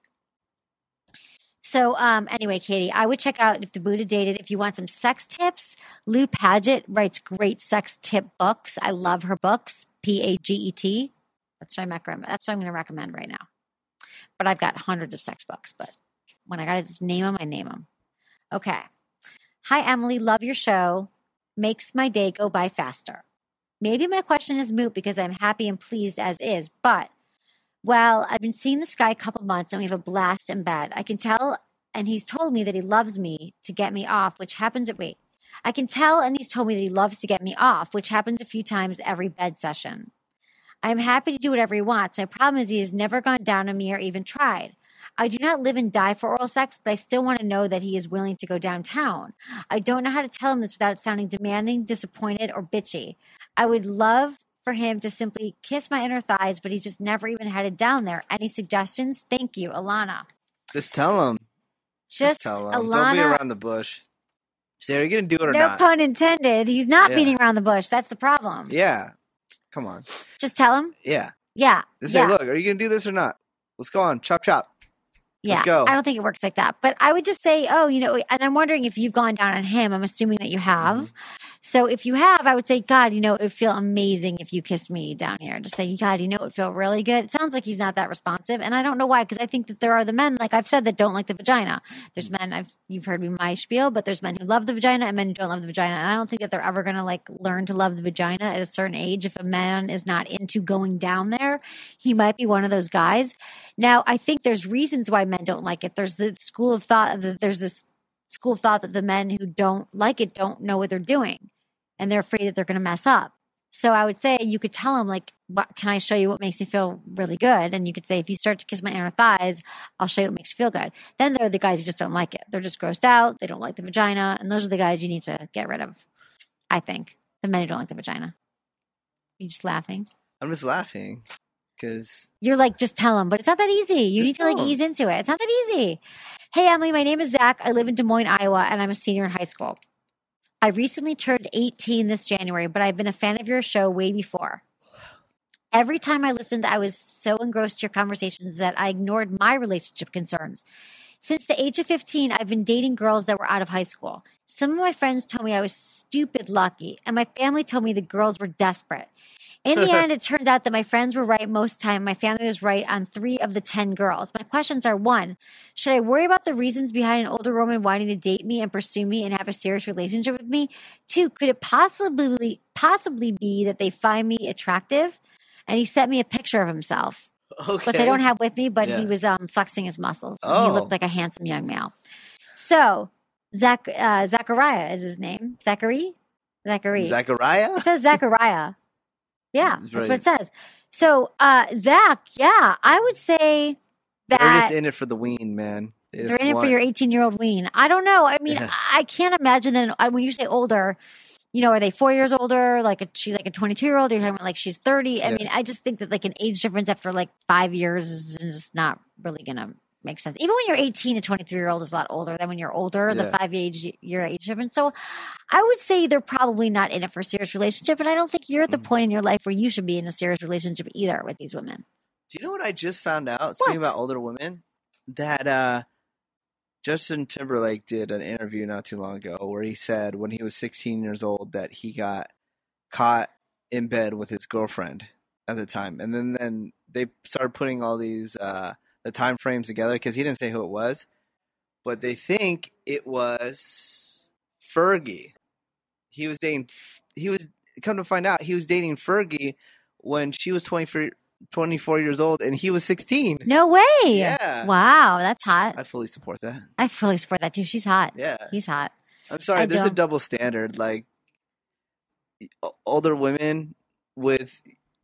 So anyway, Katie, I would check out If the Buddha Dated. If you want some sex tips, Lou Paget writes great sex tip books. I love her books. Paget. That's what I'm going to recommend right now. But I've got hundreds of sex books. But when I got to just name them, I name them. Okay. Hi, Emily. Love your show. Makes my day go by faster. Maybe my question is moot because I'm happy and pleased as is. But, well, I've been seeing this guy a couple months and we have a blast in bed. I can tell, and he's told me that he loves me to get me off, which happens I can tell, and he's told me that he loves to get me off, which happens a few times every bed session. I'm happy to do whatever he wants. My problem is he has never gone down on me or even tried. I do not live and die for oral sex, but I still want to know that he is willing to go downtown. I don't know how to tell him this without sounding demanding, disappointed, or bitchy. I would love for him to simply kiss my inner thighs, but he's just never even headed down there. Any suggestions? Thank you, Alana. Just tell him. Just tell him. Alana. Don't be around the bush. Say, are you going to do it or no not? No pun intended. He's not Yeah. beating around the bush. That's the problem. Yeah. Come on. Just tell him? Yeah. Yeah. Just say, look, are you going to do this or not? Let's go on. Chop, chop. Yeah, Let's go. I don't think it works like that. But I would just say, and I'm wondering if you've gone down on him. I'm assuming that you have. Mm-hmm. So if you have, I would say, God, it would feel amazing if you kissed me down here. Just say, God, it would feel really good. It sounds like he's not that responsive. And I don't know why, because I think that there are the men, like I've said, that don't like the vagina. There's men, you've heard me my spiel, but there's men who love the vagina and men who don't love the vagina. And I don't think that they're ever going to learn to love the vagina at a certain age. If a man is not into going down there, he might be one of those guys. Now, I think there's reasons why men don't like it. There's this school of thought that the men who don't like it don't know what they're doing, and they're afraid that they're going to mess up. So I would say you could tell them, can I show you what makes me feel really good? And you could say, if you start to kiss my inner thighs, I'll show you what makes you feel good. Then there are the guys who just don't like it. They're just grossed out. They don't like the vagina. And those are the guys you need to get rid of, I think. The men who don't like the vagina. Are you just laughing? I'm just laughing. Because You're like, just tell them, but it's not that easy. You need to like ease into it. It's not that easy. Hey, Emily, my name is Zach. I live in Des Moines, Iowa, and I'm a senior in high school. I recently turned 18 this January, but I've been a fan of your show way before. Every time I listened, I was so engrossed in your conversations that I ignored my relationship concerns. Since the age of 15, I've been dating girls that were out of high school. Some of my friends told me I was stupid lucky, and my family told me the girls were desperate. In the end, it turns out that my friends were right most of the time. My family was right on 3 of the 10 girls. My questions are, 1, should I worry about the reasons behind an older woman wanting to date me and pursue me and have a serious relationship with me? 2, could it possibly be that they find me attractive? And he sent me a picture of himself, which I don't have with me, but he was flexing his muscles. And he looked like a handsome young male. So, Zachariah is his name. Zachary? Zachariah? It says Zachariah. Yeah, that's what it says. So, Zach, yeah, I would say that they're just in it for the ween, man. They're in it for your 18-year-old ween. I don't know. I mean, I can't imagine that when you say older, you know, are they 4 years older? Like she's like a 22-year-old? Or you're talking about like she's 30? I mean, I just think that like an age difference after like 5 years is just not really going to make sense. Even when you're 18, a 23-year-old is a lot older than when you're older, the 5-year age difference. So I would say they're probably not in it for a serious relationship. And I don't think you're at the point in your life where you should be in a serious relationship either with these women. Do you know what I just found out? Speaking about older women, that Justin Timberlake did an interview not too long ago where he said when he was 16 years old that he got caught in bed with his girlfriend at the time. And then they started putting all these the time frames together because he didn't say who it was. But they think it was Fergie. Come to find out, he was dating Fergie when she was 24 years old and he was 16. No way. Yeah. Wow, that's hot. I fully support that. I fully support that too. She's hot. Yeah. He's hot. I'm sorry, there's a double standard. Like older women with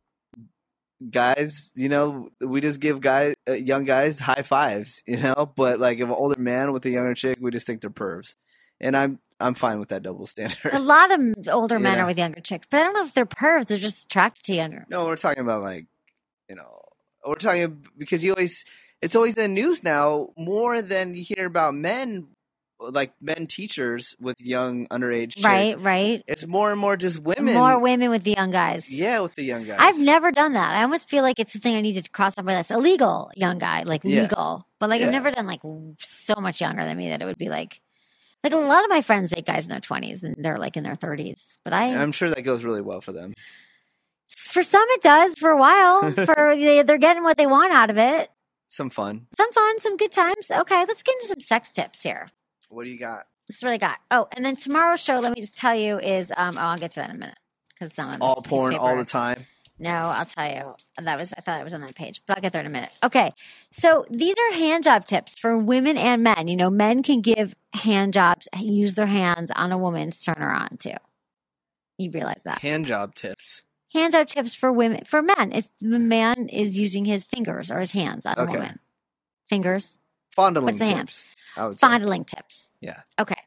guys, you know, we just give young guys high fives, you know, but like if an older man with a younger chick, we just think they're pervs. And I'm fine with that double standard. A lot of older men are with younger chicks, but I don't know if they're pervs. They're just attracted to younger. No, we're talking about like, you know, we're talking because it's always in the news now more than you hear about men, like men teachers with young underage chicks. Right. It's more and more just women. More women with the young guys. Yeah, with the young guys. I've never done that. I almost feel like it's something I need to cross off my list. Illegal young guy, like legal. But like I've never done like so much younger than me that it would be like a lot of my friends date guys in their 20s and they're like in their 30s. But I'm sure that goes really well for them. For some, it does. For a while, they're getting what they want out of it. Some fun, some good times. Okay, let's get into some sex tips here. What do you got? This is what I got. Oh, and then tomorrow's show, let me just tell you, is I'll get to that in a minute because it's not on all porn all the time. No, I'll tell you. I thought it was on that page, but I'll get there in a minute. Okay, so these are hand job tips for women and men. You know, men can give hand jobs, use their hands on a woman to turn her on too. You realize that? Hand job tips. Hand job tips for men. If the man is using his fingers or his hands on a woman. Fingers. Fondling What's the tips. Hand? Fondling tips. Yeah. Okay.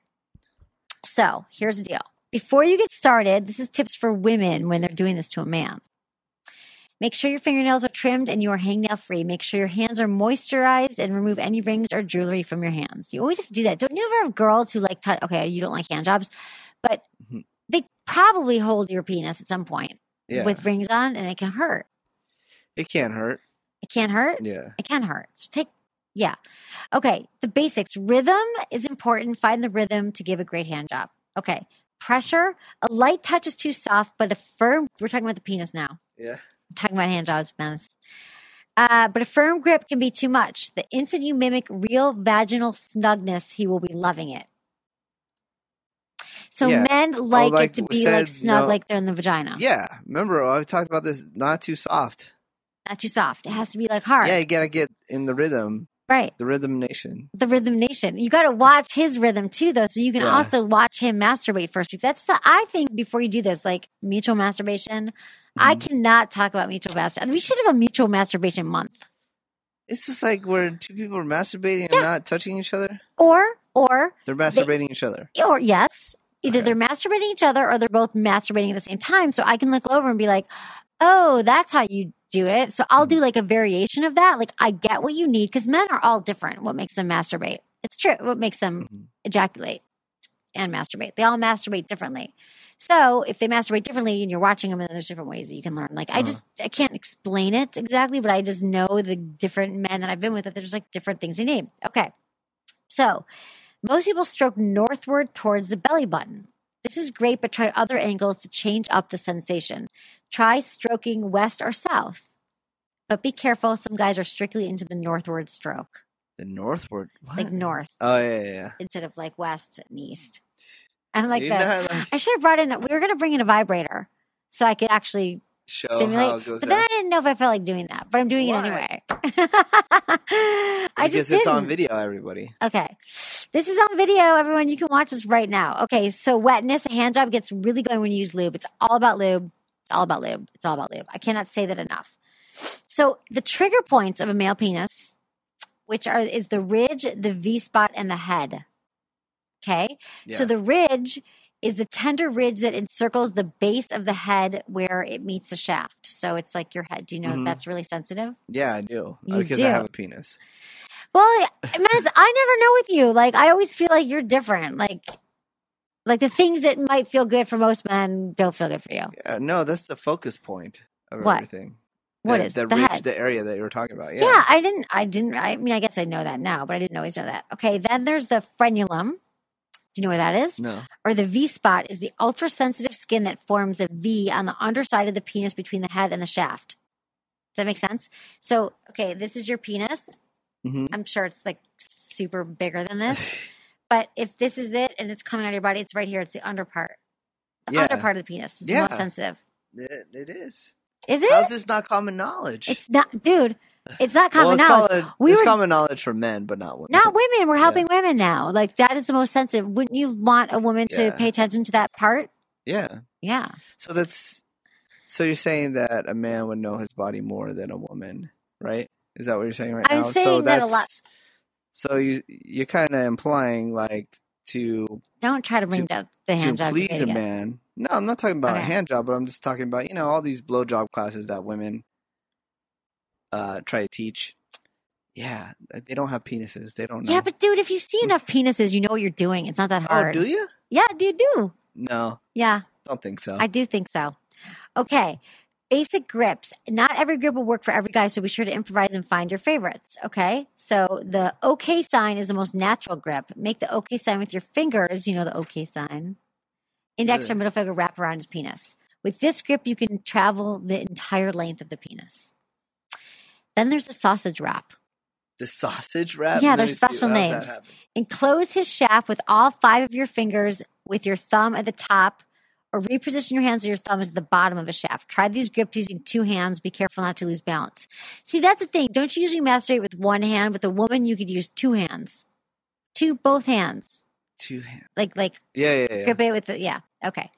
So here's the deal. Before you get started, this is tips for women when they're doing this to a man. Make sure your fingernails are trimmed and you are hangnail free. Make sure your hands are moisturized and remove any rings or jewelry from your hands. You always have to do that. Don't you ever have girls who like touch? Okay, you don't like hand jobs, but they probably hold your penis at some point with rings on, and it can hurt. It can't hurt. It can't hurt? Yeah. It can hurt. So okay, the basics. Rhythm is important. Find the rhythm to give a great hand job. Okay, pressure. A light touch is too soft, but a firm, we're talking about the penis now. Yeah. I'm talking about hand jobs, Menace. But a firm grip can be too much. The instant you mimic real vaginal snugness, he will be loving it. So men like it to be like snug, like they're in the vagina. Yeah. Remember, I've talked about this, not too soft. Not too soft. It has to be like hard. Yeah, you got to get in the rhythm. Right. The Rhythm Nation. The Rhythm Nation. You got to watch his rhythm too, though, so you can also watch him masturbate first. I think before you do this, like mutual masturbation, I cannot talk about mutual masturbation. We should have a mutual masturbation month. It's just like where two people are masturbating and not touching each other? Or they're masturbating each other. Or yes. Either they're masturbating each other or they're both masturbating at the same time. So I can look over and be like, oh, that's how you do it. So I'll do like a variation of that. Like I get what you need because men are all different. What makes them masturbate? It's true. What makes them ejaculate and masturbate? They all masturbate differently. So if they masturbate differently and you're watching them, and there's different ways that you can learn. Like I can't explain it exactly, but I just know the different men that I've been with that there's like different things they need. Okay. So most people stroke northward towards the belly button. This is great, but try other angles to change up the sensation. Try stroking west or south. But be careful. Some guys are strictly into the northward stroke. The northward? What? Like north. Oh, yeah. Instead of like west and east. I'm like You this. know, like- I should have brought in, we were going to bring in a vibrator so I could actually Show stimulate. how it goes But then down. I didn't know if I felt like doing that, but I'm doing it anyway. I just Because it's on didn't. video, everybody. Okay. This is on video, everyone. You can watch this right now. Okay, so wetness, a hand job gets really going when you use lube. It's all about lube. It's all about lube. It's all about lube. I cannot say that enough. So the trigger points of a male penis, is the ridge, the V-spot, and the head. Okay? So the ridge is the tender ridge that encircles the base of the head where it meets the shaft. So it's like your head. Do you know that that's really sensitive? Yeah, I do. You because do. I have a penis. Well, Mez, I never know with you. Like, I always feel like you're different. Like the things that might feel good for most men don't feel good for you. No, that's the focus point of What? everything. What is the the ridge, head? the area that you were talking about? Yeah, I mean, I guess I know that now, but I didn't always know that. Okay, then there's the frenulum. Do you know where that is? No. Or the V-spot is the ultra-sensitive skin that forms a V on the underside of the penis between the head and the shaft. Does that make sense? So, okay, this is your penis. Mm-hmm. I'm sure it's like super bigger than this. But if this is it and it's coming out of your body, it's right here. It's the under part. The under part of the penis is the most sensitive. It is. Is it? How's this not common knowledge? It's not, dude. It's not common it's knowledge. It's common knowledge for men, but not women. Not women. We're helping women now. Like that is the most sensitive. Wouldn't you want a woman to pay attention to that part? Yeah. Yeah. So you're saying that a man would know his body more than a woman, right? Is that what you're saying right now? I'm saying that a lot. So you're kind of implying like don't try to bring up the hand job. To please a again. man. No, I'm not talking about a Okay. hand job, but I'm just talking about, all these blowjob classes that women try to teach. Yeah, they don't have penises. They don't know. Yeah, but dude, if you see enough penises, you know what you're doing. It's not that hard. Oh, do you? Yeah, dude, do. No, Yeah, don't think so. I do think so. Okay. Basic grips. Not every grip will work for every guy, so be sure to improvise and find your favorites. Okay. So the OK sign is the most natural grip. Make the OK sign with your fingers. You know the OK sign. Index or middle finger wrap around his penis. With this grip, you can travel the entire length of the penis. Then there's the sausage wrap. The sausage wrap? Yeah, Let there's me see. special How's that names. happen? Enclose his shaft with all 5 of your fingers with your thumb at the top, or reposition your hands or your thumb at the bottom of a shaft. Try these grips using 2 hands. Be careful not to lose balance. See, that's the thing. Don't you usually masturbate with 1 hand? With a woman, you could use 2 hands. Both hands. 2 hands. Like Yeah. grip it with the, okay.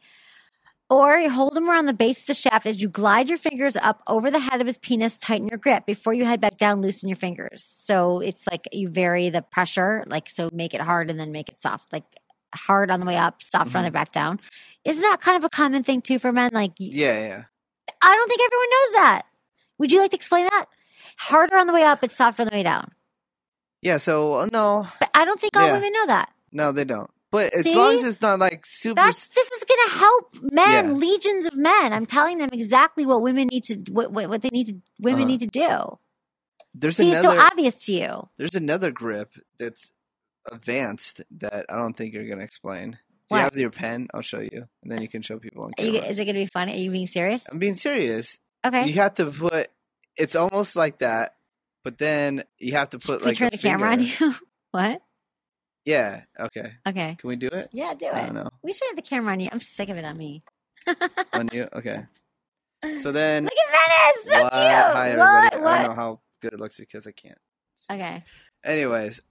Or you hold him around the base of the shaft as you glide your fingers up over the head of his penis. Tighten your grip. Before you head back down, loosen your fingers. So it's like you vary the pressure, so make it hard and then make it soft. Like hard on the way up, soft on the back down. Isn't that kind of a common thing too for men? Like, Yeah. I don't think everyone knows that. Would you like to explain that? Harder on the way up, but softer on the way down. Yeah, so, no. But I don't think all Yeah. women know that. No, they don't. But as See? long as it's not like super... This is going to help men, Yeah. legions of men. I'm telling them exactly what women need to, what they need to, women need to do. There's See, it's so another... obvious to you. There's another grip that's advanced that I don't think you're going to explain. Do What? you have your pen? I'll show you. And then you can show people on camera. Is it going to be funny? Are you being serious? I'm being serious. Okay. You have to put... It's almost like that, but then you have to put Can we like turn a the camera on finger. you? What? Yeah, okay. Okay. Can we do it? Yeah, do it. I don't know. We should have the camera on you. I'm sick of it on me. On you? Okay. So then... Look at Venice! So What? cute! Hi, everybody. What? I don't know how good it looks because I can't. Okay. Anyways,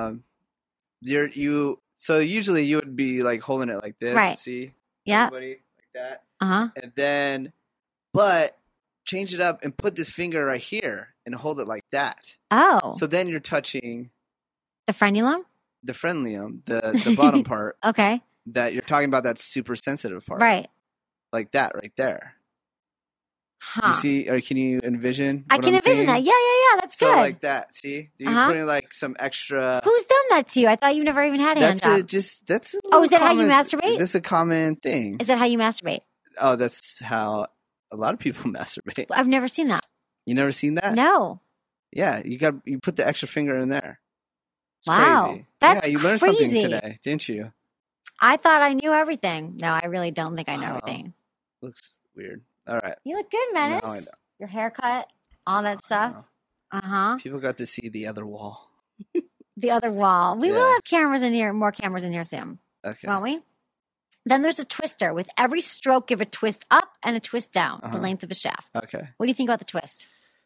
so usually you would be like holding it like this, Right. see? Yeah. Everybody like that. Uh-huh. And then, but change it up and put this finger right here and hold it like that. Oh. So then you're touching The frenulum? the frenulum, the bottom part Okay. that you're talking about, that super sensitive part. Right. Like that right there. Huh. Do you see, or can you envision? I can envision that. Yeah. That's so good. like that. See, you're putting like some extra. Who's done that to you? I thought you never even had a hand job. That's. Is that how you masturbate? That's a common thing. Is that how you masturbate? Oh, that's how a lot of people masturbate. I've never seen that. You never seen that? No. Yeah, you put the extra finger in there. It's wow, crazy. that's you learned crazy. something today, didn't you? I thought I knew everything. No, I really don't think I know everything. Looks weird. All right. You look good, Menace. No, I know. Your haircut, all that stuff. People got to see the other wall. The other wall. We will have cameras in here, more cameras in here soon. Okay. Won't we? Then there's a twister. With every stroke, give a twist up and a twist down, the length of a shaft. Okay. What do you think about the twist?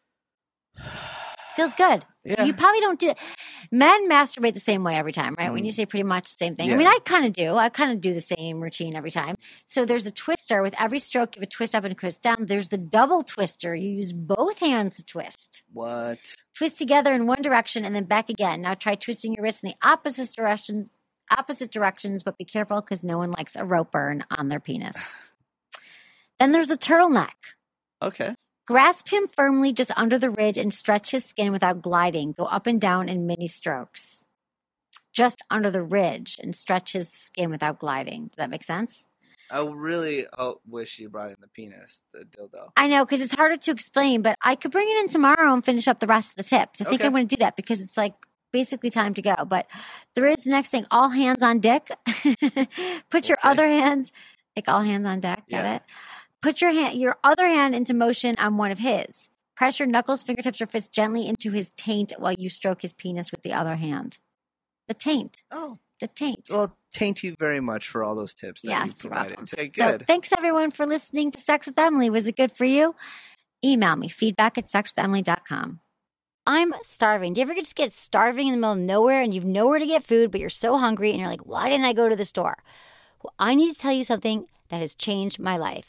Feels good. Yeah. So you probably don't do it. Men masturbate the same way every time, right? When you say pretty much the same thing. Yeah. I mean, I kind of do. I kind of do the same routine every time. So there's a twister. With every stroke, give a twist up and a twist down. There's the double twister. You use both hands to twist. What? Twist together in one direction and then back again. Now try twisting your wrist in the opposite directions, but be careful because no one likes a rope burn on their penis. Then there's the turtleneck. Okay. Grasp him firmly just under the ridge and stretch his skin without gliding. Go up and down in mini strokes. Just under the ridge and stretch his skin without gliding. Does that make sense? I really wish you brought in the penis, the dildo. I know, because it's harder to explain, but I could bring it in tomorrow and finish up the rest of the tips. I think I want to do that because it's like basically time to go. But there is the next thing, all hands on deck. Put your other hands, like all hands on deck. Get it? Put your other hand into motion on one of his. Press your knuckles, fingertips, or fists gently into his taint while you stroke his penis with the other hand. The taint. Oh. The taint. Well, thank you very much for all those tips that you provided. Okay, good. So thanks everyone for listening to Sex with Emily. Was it good for you? Email me, feedback@sexwithemily.com. I'm starving. Do you ever just get starving in the middle of nowhere and you've nowhere to get food, but you're so hungry and you're like, why didn't I go to the store? Well, I need to tell you something that has changed my life.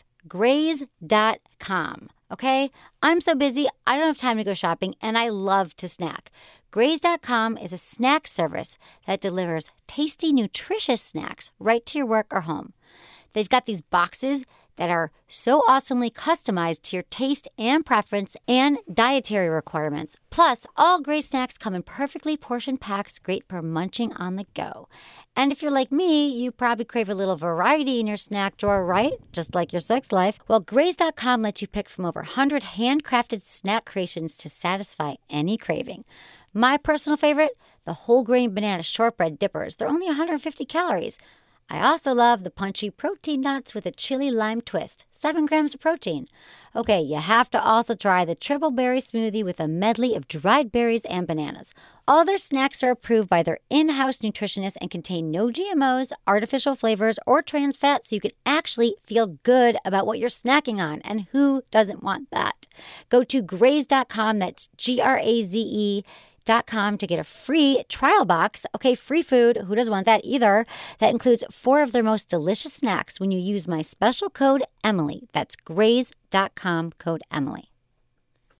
Graze.com. Okay? I'm so busy, I don't have time to go shopping, and I love to snack. Graze.com is a snack service that delivers tasty, nutritious snacks right to your work or home. They've got these boxes that are so awesomely customized to your taste and preference and dietary requirements. Plus, all Graze snacks come in perfectly portioned packs, great for munching on the go. And if you're like me, you probably crave a little variety in your snack drawer, right? Just like your sex life. Well, Graze.com lets you pick from over 100 handcrafted snack creations to satisfy any craving. My personal favorite, the whole grain banana shortbread dippers. They're only 150 calories. I also love the punchy protein nuts with a chili lime twist, 7 grams of protein. Okay, you have to also try the triple berry smoothie with a medley of dried berries and bananas. All their snacks are approved by their in-house nutritionists and contain no GMOs, artificial flavors, or trans fats, so you can actually feel good about what you're snacking on. And who doesn't want that? Go to Graze.com, that's GRAZE.com to get a free trial box. Okay, free food. Who doesn't want that either? That includes 4 of their most delicious snacks when you use my special code Emily. That's Graze.com, code Emily.